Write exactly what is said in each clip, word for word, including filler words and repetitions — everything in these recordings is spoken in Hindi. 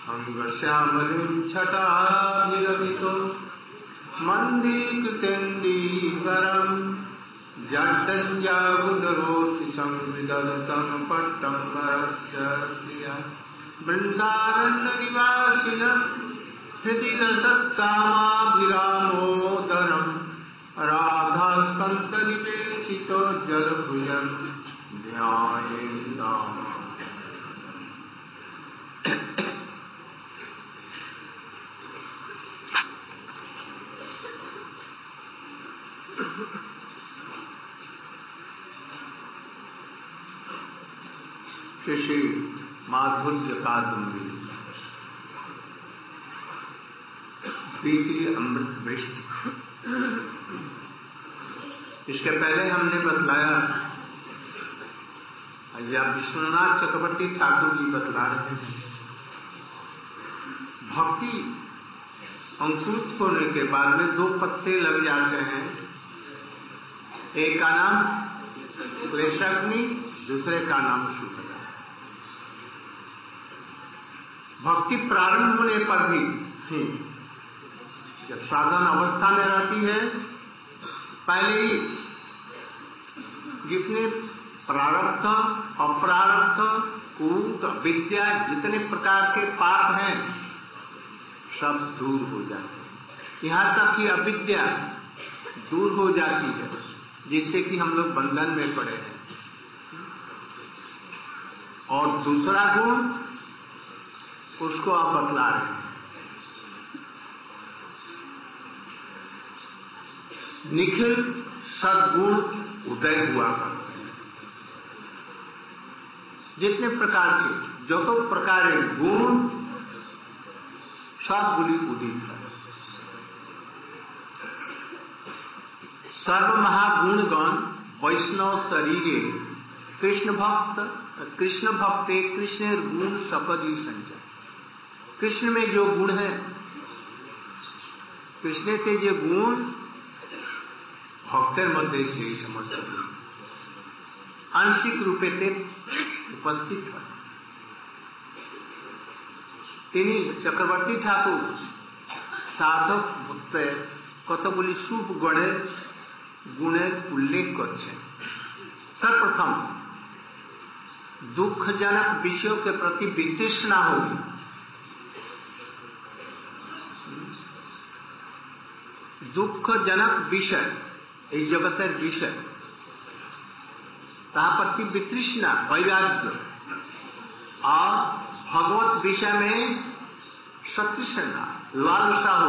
अंगश्यामलिं छटाभिरमितो मन्दीकृतेन्दीवरम् जड्डञ्जागुडरोचिषं विदधतं पट्टम्बरस्य श्रिया वृन्दारण्यनिवासिनं हृदि रसत्कामाभिरामोदरम् राधास्कन्दनिवेशितो जलभुजं ध्यायेन्नाम। श्री माधुर्य कादम्बरी प्रीति अमृत वृष्टि। इसके पहले हमने बतलाया, या विश्वनाथ चक्रवर्ती ठाकुर जी बतला रहे हैं, भक्ति अंकुरित होने के बाद में दो पत्ते लग जाते हैं। एक का नाम क्लेशाग्नि, दूसरे का नाम शुभदा। भक्ति प्रारंभ होने पर भी जब साधन अवस्था में रहती है, पहले ही जितने प्रारब्ध, अप्रारब्ध, कूट, विद्या, जितने प्रकार के पाप हैं सब दूर हो जाते हैं। यहां तक कि अविद्या दूर हो जाती है, जिससे कि हम लोग बंधन में पड़े हैं। और दूसरा गुण उसको आप बतला रहे हैं, निखिल सद्गुण उदय हुआ करते हैं। जितने प्रकार के जो तो प्रकार गुण सब गुली उदित है। सर्व महागुणगण वैष्णव शरीरे कृष्ण भक्त कृष्ण भक्ते कृष्ण गुण सपदी संचय। कृष्ण में जो गुण है, कृष्ण के जो गुण भक्तर मध्य से समस्त आंशिक रूपे ते उपस्थित है। তিনি चक्रवर्ती ठाकुर साधक भक्त কতগুলি शुभ गणेर गुणेर उल्लेख करছেন। सर्वप्रथम दुखजनक विषयों के प्रति वितृष्णा होगी। दुखजनक विषय এই জগতের বিষয়, তার प्रति वितृष्णा वैराग्य, और भगवत विषय में सतृष्णा लालसा हो।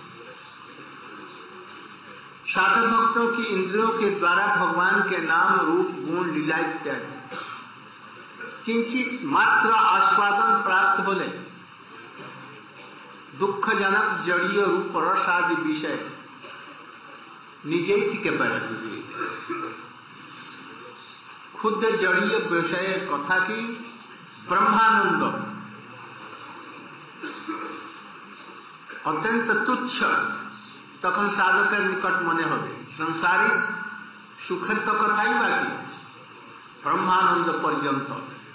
साधक भक्तों की इंद्रियों के द्वारा भगवान के नाम रूप गुण लीला इत्यादि किंचित मात्र आस्वादन प्राप्त होले दुखजनक जड़ीय रूप रस आदि विषय निजेई থেকে বের হয়ে खुद जड़ीय विषय कथा की ब्रह्मानंद अत्यंत तुच्छ तखन साधकेर निकट मने होबे। संसारिक सुखेर तो कथाई बाकी, ब्रह्मानंद पर्यंत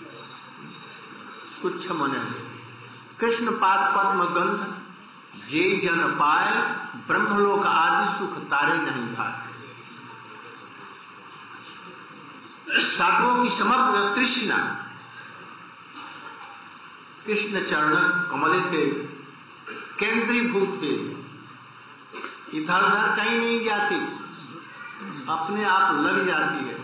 तुच्छ मने होबे। कृष्ण पाद पद्म गंध जे जन पाए, ब्रह्मलोक आदि सुख तारे नहीं भाते। साधुओं की समग्र तृष्णा कृष्ण चरण कमले थे केंद्रीभूत है, इधर उधर कहीं नहीं जाती, अपने आप लग जाती है।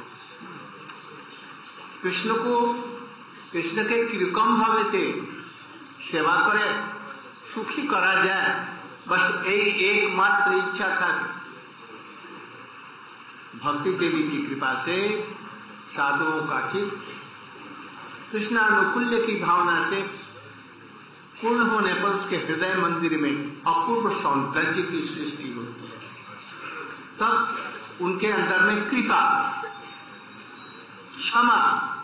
कृष्ण को कृष्ण के किरकम भावे थे सेवा करे, सुखी करा जाए, बस यही एकमात्र इच्छा था। भक्ति देवी की कृपा से साधुओं का चित्त कृष्णानुकूल्य की भावना से पूर्ण होने पर उसके हृदय मंदिर में अपूर्व सौंदर्य की सृष्टि होती है। तब उनके अंदर में कृपा, क्षमा,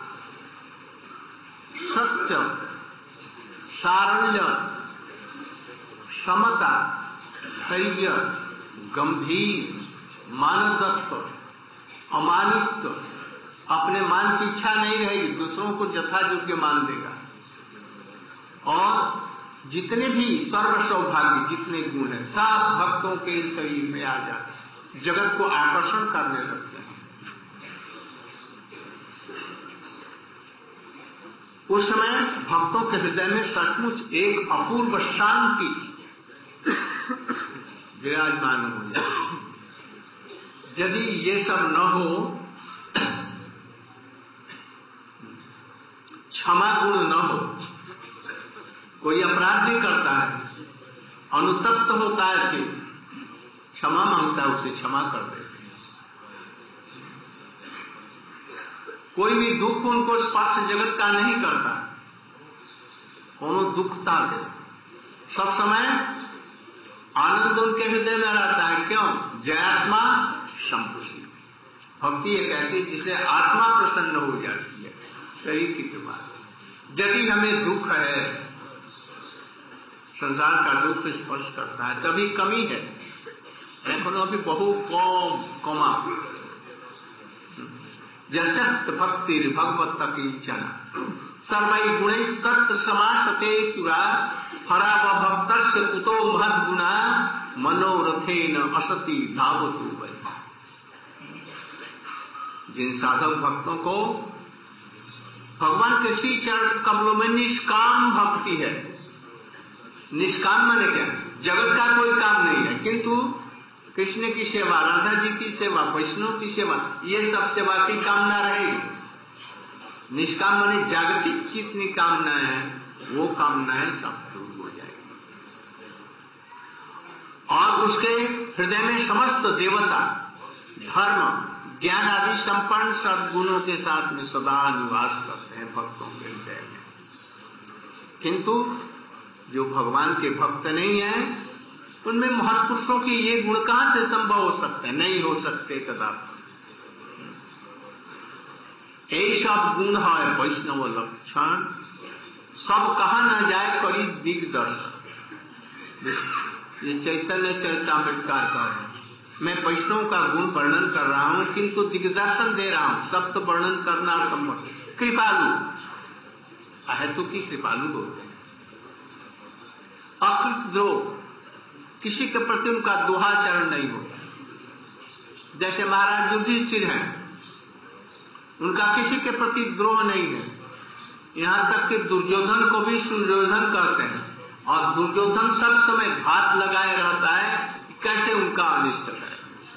सत्य, सारल्य, समता, धैर्य, गंभीर, मानवत्व, अमानित्व, अपने मान की इच्छा नहीं रहेगी, दूसरों को यथा योग्य मान देगा, और जितने भी सर्व सौभाग्य जितने गुण हैं सब भक्तों के शरीर में आ जाते हैं, जगत को आकर्षण करने लगते हैं। उस समय भक्तों के हृदय में सचमुच एक अपूर्व शांति विराजमान हो जाए। यदि ये सब न हो, क्षमा गुण न हो, कोई अपराध भी करता है, अनुतप्त होता है, फिर क्षमा मांगता है, उसे क्षमा कर देते हैं। कोई भी दुख उनको स्पर्श जगत का नहीं करता, कोनो दुखता है, सब समय आनंद उनके हृदय में रहता है। क्यों? जयात्मा संपुष्टि। भक्ति एक ऐसी जिसे आत्मा प्रसन्न हो जाती है शरीर की कृपा। यदि हमें दुख है, संसार का दुख स्पर्श करता है, तभी कमी है, एखनो भी बहु कम कमा। यशस्त भक्ति भगवत किंचन सर्वै गुणैः तत्र समासते सुरा हरा व भक्तस्य कुतो महद गुणा मनोरथेन असति धावतु वै। जिन साधक भक्तों को भगवान के श्री चरण कमलों में निष्काम भक्ति है, निष्काम माने क्या? जगत का कोई काम नहीं है, किंतु कृष्ण की सेवा, राधा जी की सेवा, वैष्णव की सेवा, ये सब सेवा की कामना रहेगी। निष्काम माने जागतिक जितनी कामनाएं हैं वो कामनाएं सब दूर हो जाएगी और उसके हृदय में समस्त देवता, धर्म, ज्ञान आदि संपन्न सद्गुणों के साथ में सदा निवास करते हैं भक्तों के हृदय में। किंतु जो भगवान के भक्त नहीं है, उनमें महत्पुरुषों के ये गुण कहां से संभव हो सकते हैं? नहीं हो सकते कदापि। यही सब गुण है वैष्णव लक्षण, सब कहा न जाए करी दिग्दर्शन। ये चैतन्य चरितामृतकार कह रहे हैं, मैं वैष्णव का गुण वर्णन कर रहा हूं किंतु दिग्दर्शन दे रहा हूं, सब तो वर्णन करना असंभव। कृपालु, अहेतु की कृपालु होते हैं, अकृत द्रोह, किसी के प्रति उनका दुहाचरण नहीं होता। जैसे महाराज युधिष्ठिर हैं, उनका किसी के प्रति द्रोह नहीं है, यहां तक कि दुर्योधन को भी सुयोधन कहते हैं और दुर्योधन सब समय घात लगाए रहता है कि कैसे उनका अनिष्ट करे।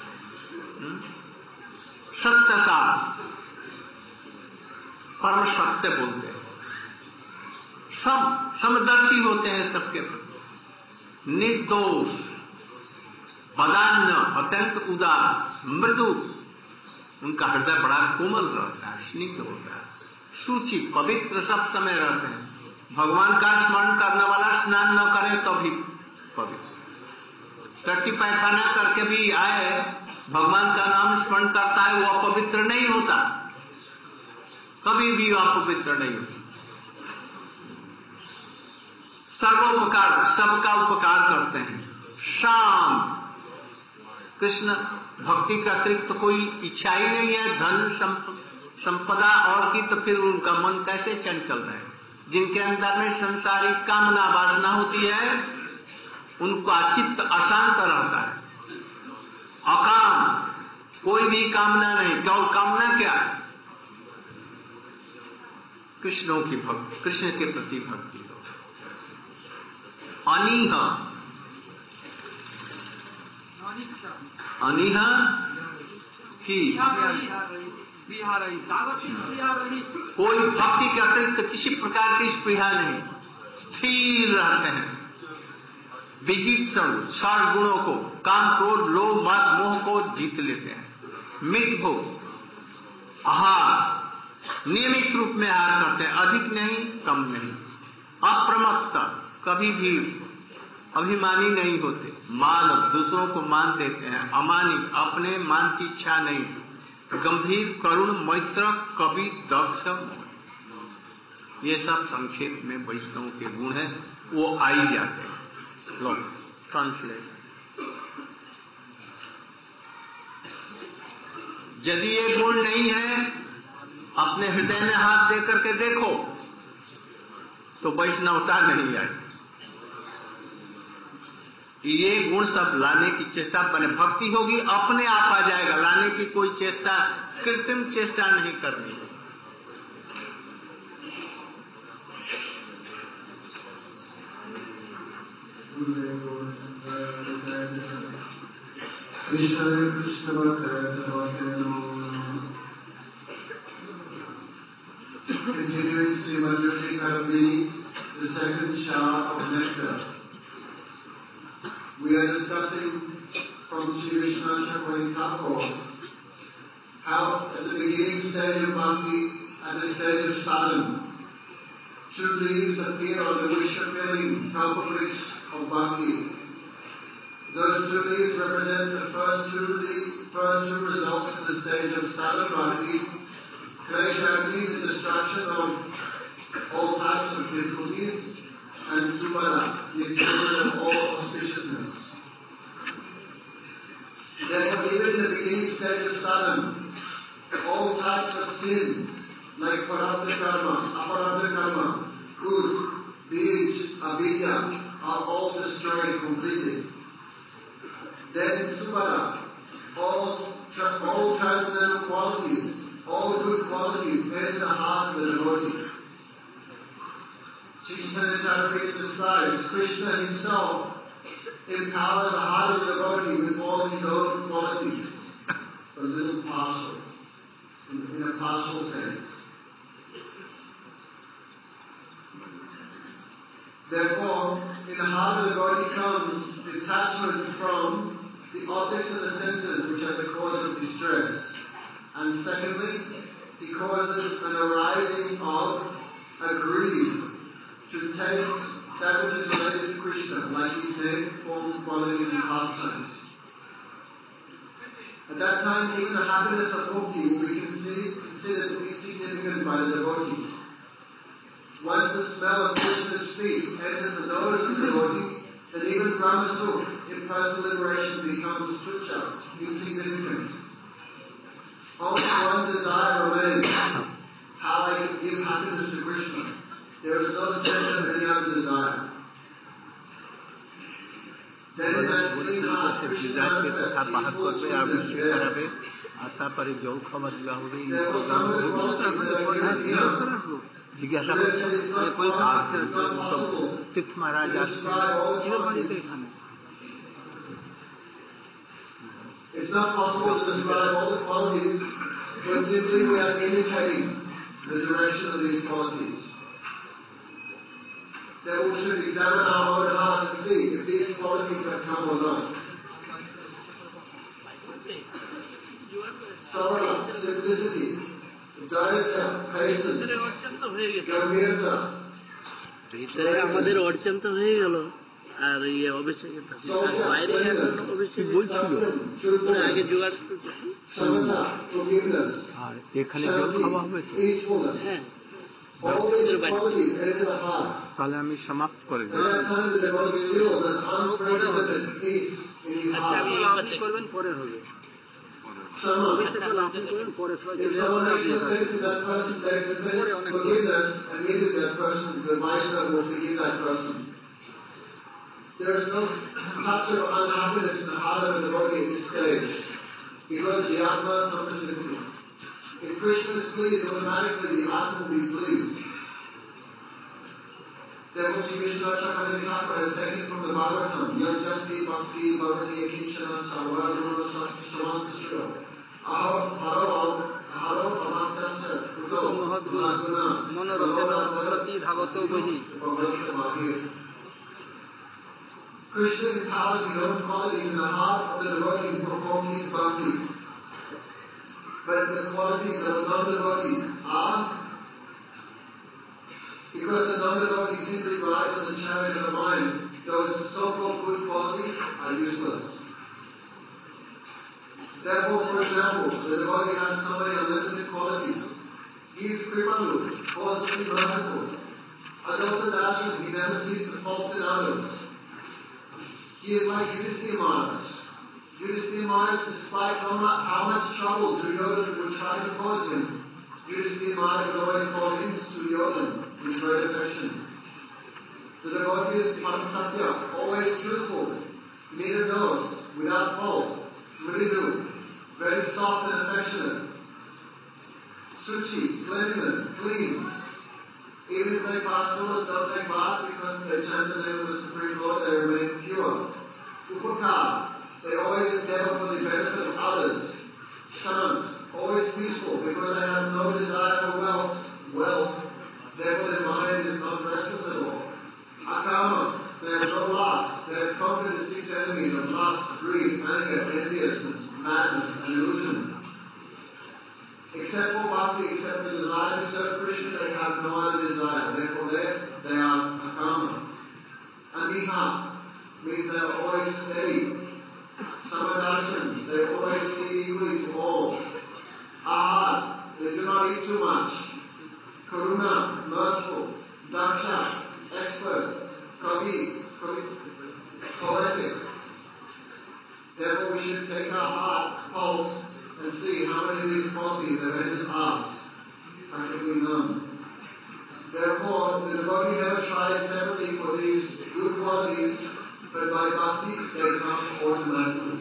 सत्य साथ परम सत्य बोलते हैं, सम समदर्शी होते हैं सबके प्रति, निर्दोष, बदान्य, अत्यंत उदार, मृदु, उनका हृदय बड़ा कोमल रहता है, स्निग्ध होता है, सूची पवित्र सब समय रहते हैं। भगवान का स्मरण करने वाला स्नान न करे तो भी पवित्र, टट्टी पैखाना करके भी आए, भगवान का नाम स्मरण करता है, वो अपवित्र नहीं होता, कभी भी वो अपवित्र नहीं होता। सर्वोपकार, सबका उपकार करते हैं, शाम, कृष्ण भक्ति का अतिरिक्त कोई इच्छा ही नहीं है, धन संपदा और की, तो फिर उनका मन कैसे चंचल रहे? जिनके अंदर में संसारिक कामना वासना होती है, उनका चित्त अशांत रहता है। अकाम, कोई भी कामना नहीं, केवल कामना क्या? कृष्णों की भक्ति, कृष्ण के प्रति भक्ति हो। अनीह, अनीह की कोई भक्ति के अतिरिक्त किसी प्रकार की स्पृहा नहीं, स्थिर रहते हैं। विजिक्षण, साठ गुणों को, काम, क्रोध, लोभ, मद, मोह को जीत लेते हैं। मित हो, आहार नियमित रूप में आहार करते हैं, अधिक नहीं कम नहीं। अप्रमत्त, कभी भी अभिमानी नहीं होते। मान, दूसरों को मान देते हैं। अमानी, अपने मान की इच्छा नहीं। गंभीर, करुण, मैत्र, कवि, दक्ष, ये सब संक्षेप में वैष्णव के गुण हैं, वो आ ही जाते हैं। लो ट्रांसलेट, यदि ये गुण नहीं है, अपने हृदय में हाथ दे करके देखो तो वैष्णवता नहीं आई। ये गुण सब लाने की चेष्टा बने, भक्ति होगी अपने आप आ जाएगा, लाने की कोई चेष्टा, कृत्रिम चेष्टा नहीं करनी है। Krishna Krishna Continuing Srimad Yogi the second Shah of Nectar. We are discussing from Sri Vishwanath Chakravarti Thakur how at the beginning stage of Bhakti, at the stage of sadhana, two leaves appear on the wish-fulfilling kalpavriksh of Bhakti. Those two leaves represent the first two, le- first two results in the stage of sadhana Bhakti, Kleshagni, the destruction of all types of difficulties, and Subhara, the attainment of all auspiciousness. Therefore, even in the beginning stage of sadhana, all types of sin, like parabdha karma, aparabdha karma, good, bij, avidya, are all destroyed completely. Then Subhara, all, tra- all transcendental qualities, all good qualities enter the heart of the devotee. Sri Chaitanya Charitamrita describes Krishna himself empowers the heart of the devotee with all his own qualities, a little partial, in, in a partial sense. Therefore, in the heart of the devotee comes detachment from the objects of the senses which are the cause of distress. And secondly, he causes an arising of a greed to taste that which is related to Krishna, like his name, form, qualities and pastimes. At that time, even the happiness of bhakti will be considered insignificant by the devotee. Once the smell of Krishna's feet enters the nose of the devotee, then even Brahma Sukh, impersonal liberation, becomes tucha, insignificant. Only one desire remains, how I can give happiness to Krishna. There is no sense of any other desire. Then in that clean heart, Krishna manifests his full sweetness there. Therefore, some of the qualities that are given here, जिज्ञासा कोई खास है तो तीर्थ महाराज It's not possible to describe all the qualities, but simply we are indicating the direction of these qualities. Then we should examine our own heart and see if these qualities have come or not. Sorrow, simplicity, daritya, patience, gambhirta. ভিতরে আমাদের অর্চন তো হয়ে গেল আর ইয়ে অভিষেকে বাইরে এখন অভিষেক বলছিল আগে জোগাড় আর এখানে জল খাওয়া হবে তো হ্যাঁ তাহলে আমি সমাপ্ত করে দিই। আচ্ছা আমি আপনি করবেন পরে হবে পরে There is no touch of unhappiness in the heart of the devotee at this stage, because the Atma is Samprasiddhi. If Krishna is pleased, automatically the Atma will be pleased. Therefore, Sri Vishwanath Chakravarti Thakur has taken from the Bhagavatam, Yas Yasti Bhakti Bhavati Akinchana Sarvaguna Samastasya Aho Haro Haro Amatasya Kuto Mahaguna Monorachana Bhavati Dhavato Bahi. Krishna empowers his own qualities in the heart of the devotee who performs his bhakti. But the qualities of the non-devotee are, because the non-devotee simply rides on the chariot of the mind, those so-called good qualities are useless. Therefore, for example, the devotee has so many unlimited qualities. He is Kripalu, causelessly merciful. Adulta Darshan, he never sees the faults in others. He is like Yudhisthira Maharaj. Yudhisthira Maharaj, despite how much trouble Duryodhana would try to cause him, Yudhisthira Maharaj would always call him Suryodhana with great affection. The devotee is Paramasatya, always truthful. You need a nose without fault, mridu, very soft and affectionate. Suchi, cleanliness, clean. Even if they pass through and don't take bath because they chant the name of the Supreme Lord, they remain pure. Upakar, they always endeavor for the benefit of others. Shant, always peaceful because they have no desire for wealth. Wealth, therefore their mind is not restless at all. Akama, they have no lust. They have conquered the six enemies of lust, greed, anger, enviousness, madness, and illusion. Except for bhakti, except the desire to serve Krishna, they have no other desire. Therefore, they, they are akama. Aniha means they are always steady. Samadarshan, they always see equally to all. Ahad, they do not eat too much. Karuna, merciful. Daksha, expert. Kavi, kavi, poetic. Therefore, we should take our heart's pulse and see how many of these qualities have entered us. Practically none. Therefore, the devotee never tries separately for these good qualities, but by bhakti they come automatically.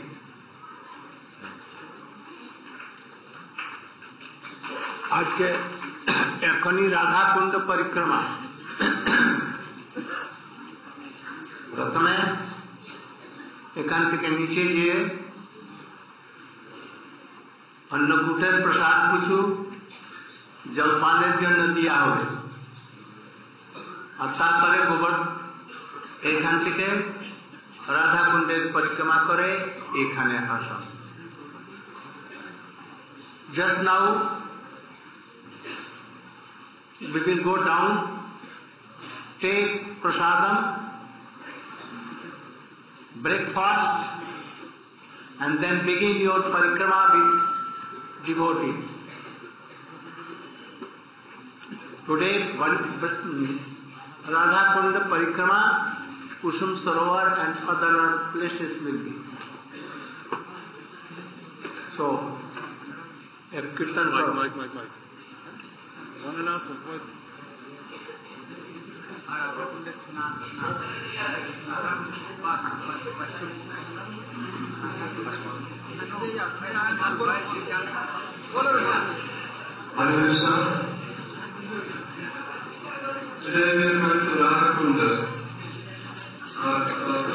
आज के एखनी राधा कुंड परिक्रमा प्रथमे एकांत के नीचे ये अन्नकूटेर प्रसाद किछु जलपानेर जन्य दिया होबे और तारपरे गोबर एखान थेके राधा कुंडेर परिक्रमा करे एखाने आसा just now we will go down, take prasadam, breakfast, and then begin your parikrama with devotees. Today, Radha Kunda Parikrama, Kusum Sarovar and other places will be. So, a kirtan Mike, Mike, Mike, Mike. One last one, Mike. Hare Krishna. Today we are going to Radha Kunda. Uh, uh,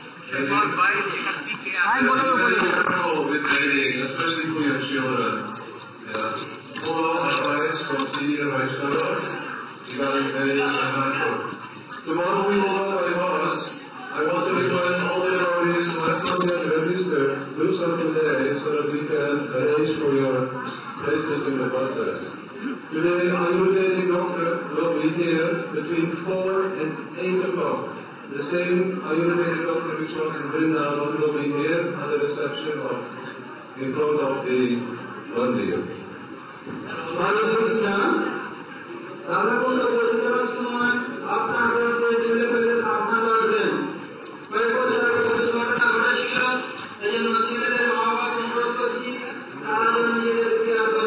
with reading, especially for your children. Yeah. Follow advice from senior Vaishnavas regarding Vedic and Mantra. Tomorrow we will go by bus. I want to request all the devotees who have not yet registered, do so today so that we can arrange for your places in the buses. Today, Ayurvedic doctor will be here between four and eight o'clock. The same Ayurvedic doctor which was in Vrindavan will be here at the reception of, in front of the mandir. Hare Krishna, Radha Kunda Parikramaর সময়